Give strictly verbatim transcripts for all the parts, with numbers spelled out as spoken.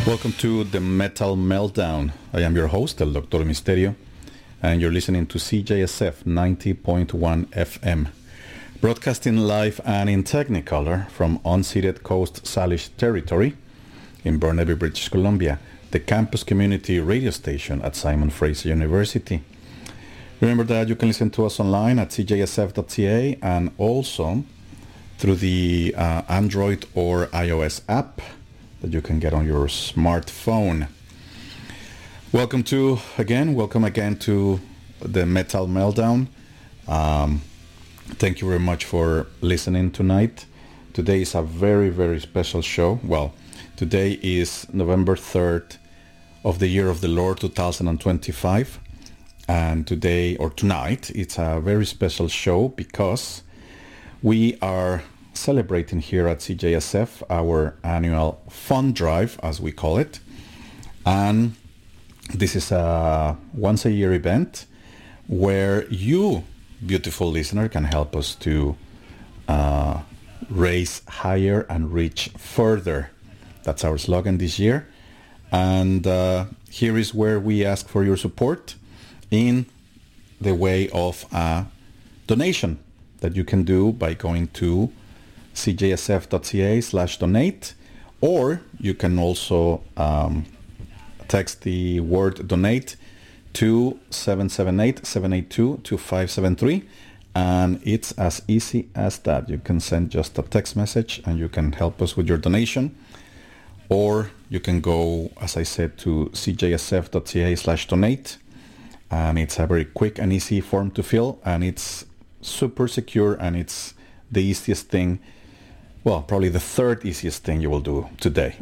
Welcome to the Metal Meltdown. I am your host, El Doctor Misterio, and you're listening to C J S F ninety point one F M, broadcasting live and in Technicolor from unceded Coast Salish territory in Burnaby, British Columbia, the campus community radio station at Simon Fraser University. Remember that you can listen to us online at c j s f dot c a and also through the uh, Android or iOS app that you can get on your smartphone. Welcome to, again, welcome again to the Metal Meltdown. Um, thank you very much for listening tonight. Today is a very, very special show. Well, today is November third of the year of the Lord two thousand twenty-five. And today, or tonight, it's a very special show because we are celebrating here at C J S F our annual fund drive, as we call it. And this is a once a year event where you, beautiful listener, can help us to uh, raise higher and reach further. That's our slogan this year. And uh, here is where we ask for your support in the way of a donation that you can do by going to c j s f dot c a slash donate, or you can also um, text the word donate to seven seven eight, seven eight two, two five seven three, and it's as easy as that. You can send just a text message and you can help us with your donation, or you can go, as I said, to c j s f dot c a slash donate, and it's a very quick and easy form to fill, and it's super secure, and it's the easiest thing, well, probably the third easiest thing you will do today.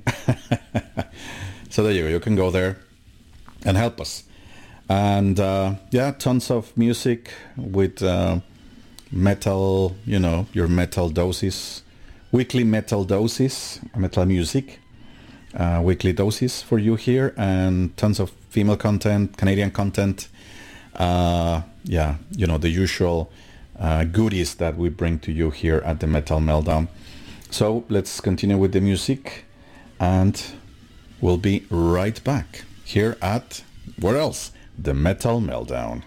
So there you go, you can go there and help us. And uh, yeah, tons of music with uh, metal, you know, your metal doses, weekly metal doses, metal music, uh, weekly doses for you here, and tons of female content, Canadian content, uh, yeah, you know, the usual uh, goodies that we bring to you here at the Metal Meltdown. So let's continue with the music, and we'll be right back here at, where else? The Metal Meltdown.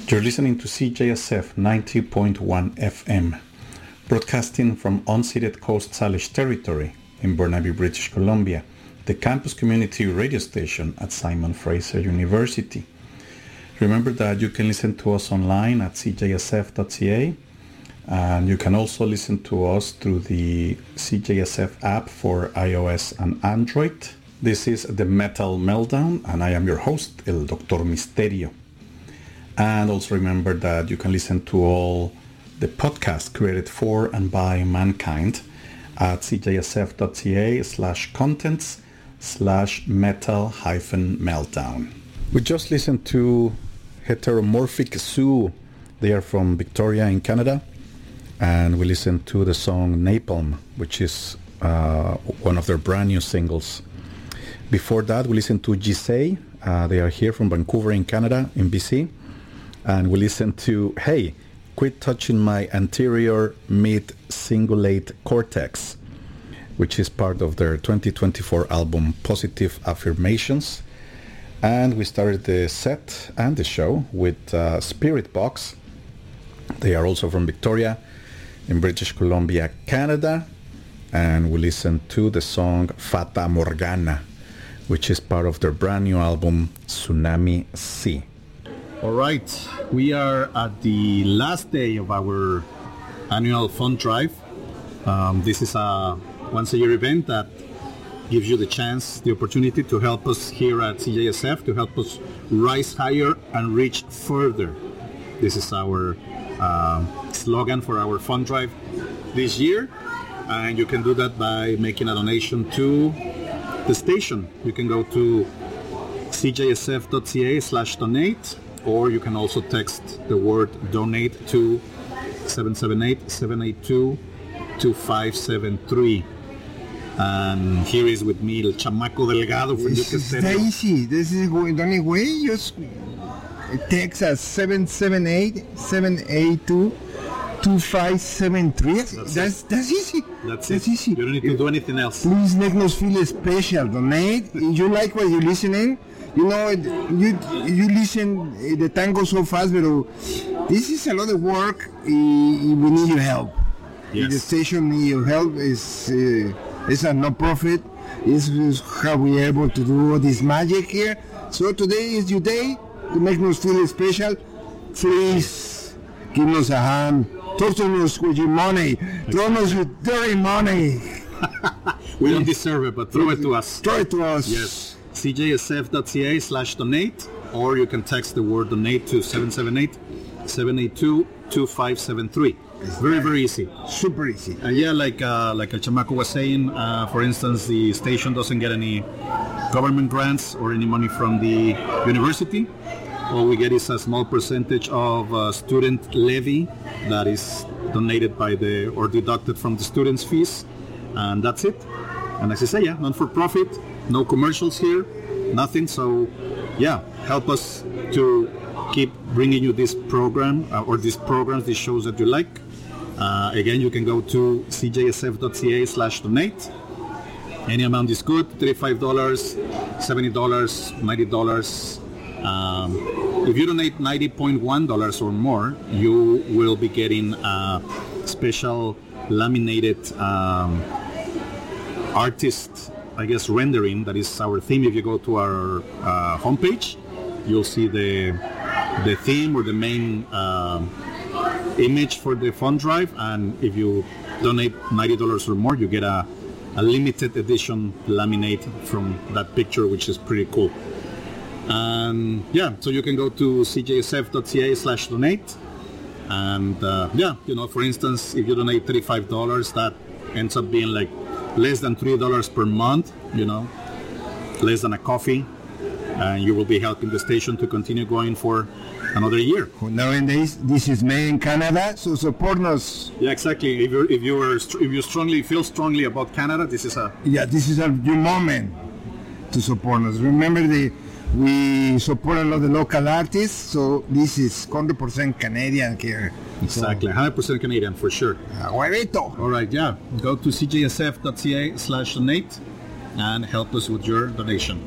You're listening to C J S F ninety point one F M, broadcasting from unceded Coast Salish territory in Burnaby, British Columbia, the campus community radio station at Simon Fraser University. Remember that you can listen to us online at c j s f dot c a, and you can also listen to us through the C J S F app for iOS and Android. This is the Metal Meltdown, and I am your host, El Doctor Misterio. And also remember that you can listen to all the podcasts created for and by mankind at c j s f dot c a slash contents slash metal hyphen meltdown. We just listened to Heteromorphic Zoo. They are from Victoria in Canada. And we listened to the song Napalm, which is uh, one of their brand new singles. Before that, we listened to Gisei. Uh, they are here from Vancouver in Canada, in B C. And we listened to Hey, Quit Touching My Anterior Mid-Cingulate Cortex, which is part of their twenty twenty-four album Positive Affirmations. And we started the set and the show with uh, Spirit Box. They are also from Victoria in British Columbia, Canada. And we listened to the song Fata Morgana, which is part of their brand new album Tsunami Sea. All right, we are at the last day of our annual fund drive. Um, this is a once a year event that gives you the chance, the opportunity to help us here at C J S F, to help us rise higher and reach further. This is our uh, slogan for our fund drive this year. And you can do that by making a donation to the station. You can go to c j s f dot c a slash donate, or you can also text the word donate to seven seven eight, seven eight two, two five seven three. And here is with me El Chamaco Delgado from This is easy. This is going the only way. Just text us seven seven eight, seven eight two, two five seven three. That's that's, that's easy. That's, that's it. easy. You don't need to do anything else. Please make us feel special. Donate. If you like what you're listening, you know, you you listen the tango so fast, but this is a lot of work. We need your help. Yes. The station need your help. Is uh, it's a non-profit. This is how we're able to do all this magic here. So today is your day to make us feel special. Please give us a hand. Talk to us with your money. Throw us with dirty money. We don't deserve it, but throw it to us. Throw it to us. Yes. c j s f dot c a slash donate, or you can text the word donate to seven seven eight, seven eight two, two five seven three. Very, very easy. Super easy. Uh, yeah, like uh, like El Chamaco was saying, uh, for instance, the station doesn't get any government grants or any money from the university. All we get is a small percentage of uh, student levy that is donated by the or deducted from the students' fees, and that's it. And as I say, yeah, non-for-profit, no commercials here, nothing. So, yeah, help us to keep bringing you this program uh, or these programs, these shows that you like. Uh, again, you can go to c j s f dot c a slash donate. Any amount is good, thirty-five dollars, seventy dollars, ninety dollars. Um, if you donate ninety point one dollars or more, you will be getting a special laminated um, artist, I guess, rendering. That is our theme. If you go to our uh, homepage, you'll see the the theme or the main um, image for the fund drive, and if you donate ninety dollars or more, you get a, a limited edition laminate from that picture, which is pretty cool. And yeah, so you can go to c j s f dot c a slash donate, and uh, yeah, you know, for instance, if you donate thirty-five dollars, that ends up being like less than three dollars per month, you know, less than a coffee, and you will be helping the station to continue going for another year. Nowadays, this is made in Canada, so support us. Yeah, exactly. If you if you are if you strongly feel strongly about Canada, this is a yeah, this is a your moment to support us. Remember, the we support a lot of the local artists, so this is one hundred percent Canadian here. Exactly, one hundred percent Canadian for sure. Huevito. All right, yeah. Go to c j s f dot c a slash donate and help us with your donation.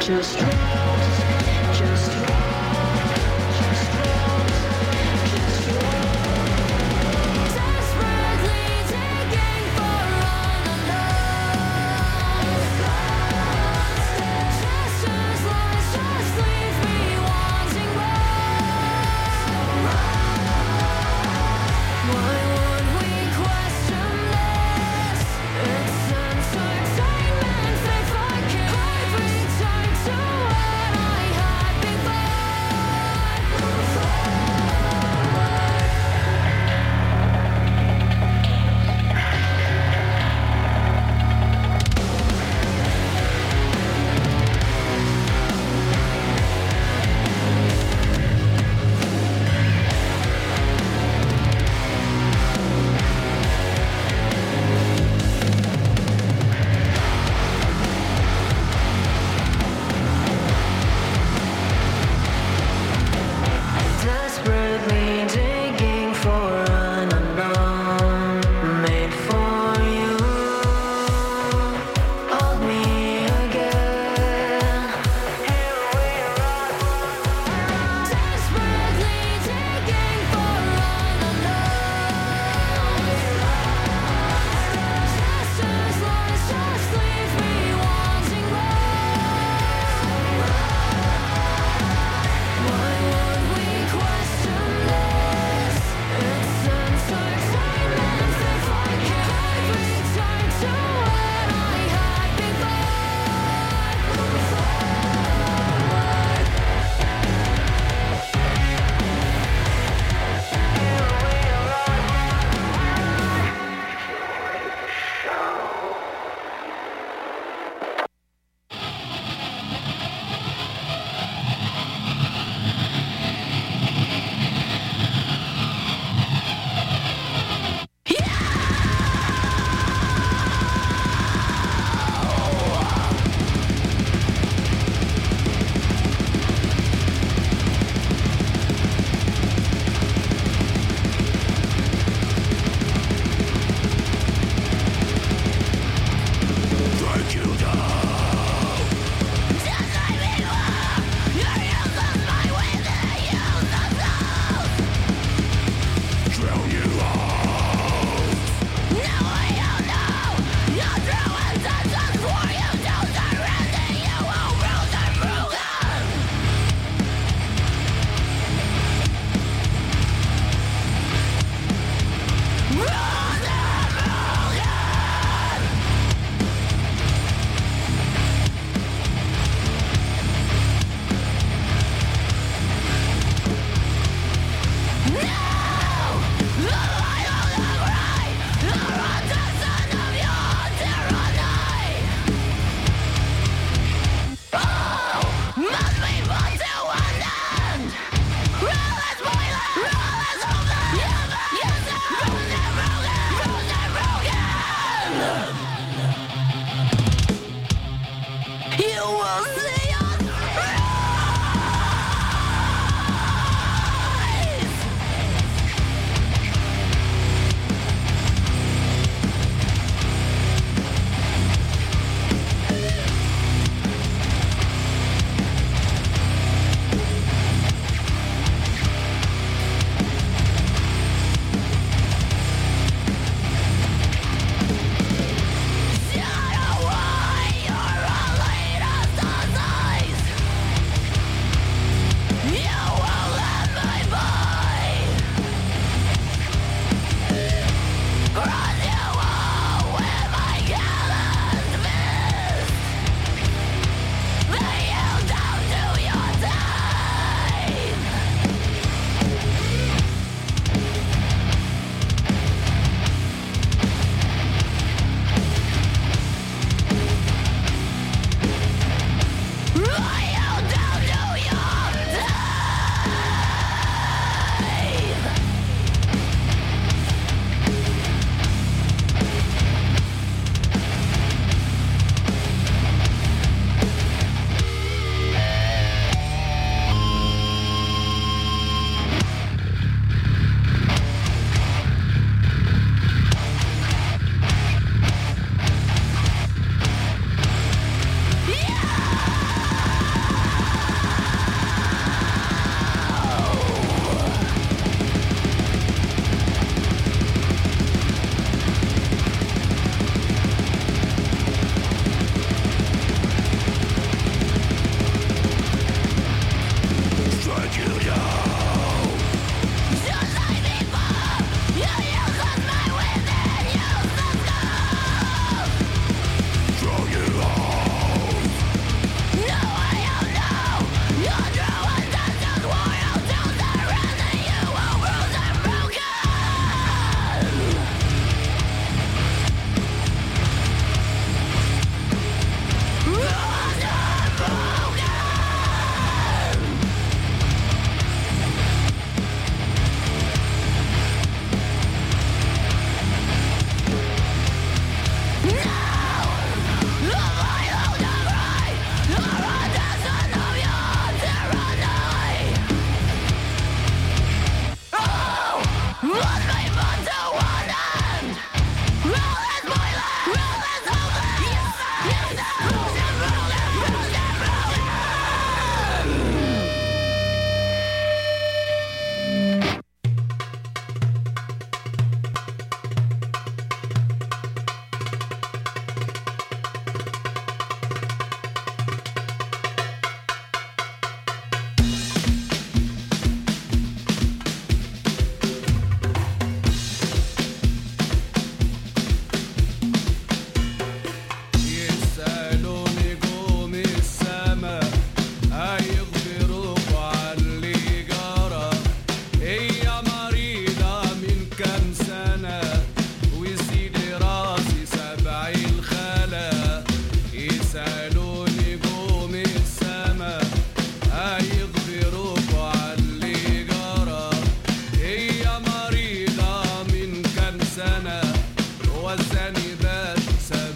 just